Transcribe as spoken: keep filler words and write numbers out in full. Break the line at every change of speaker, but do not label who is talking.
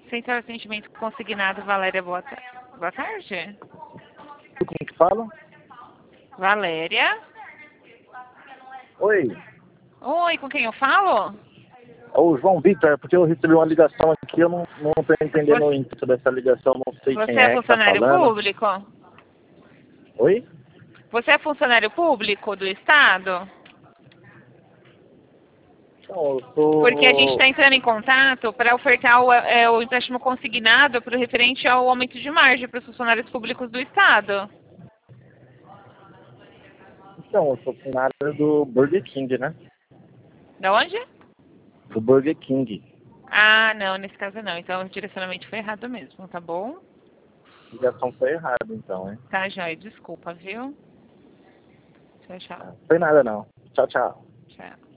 Central de Atendimento Consignado, Valéria, boa, ta- boa tarde.
Com que fala?
Valéria?
Oi,
Oi, com quem eu falo?
é o João Vitor, porque eu recebi uma ligação aqui, eu não, não tô entendendo o intuito dessa ligação, não sei
Você
quem
é
é que tá
funcionário
falando.
público?
Oi?
Você é funcionário público do Estado?
Não, eu
Porque a gente
sou...
está entrando em contato para ofertar o, é, o empréstimo consignado para o referente ao aumento de margem para os funcionários públicos do Estado.
Então, eu sou funcionário do Burger King, né?
Da onde?
Do Burger King.
Ah, não, nesse caso não. Então o direcionamento foi errado mesmo, tá bom?
A ligação foi errada, então, hein?
Tá, joia. Desculpa, viu? Tchau, tchau.
Não foi nada, não. Tchau, tchau.
Tchau.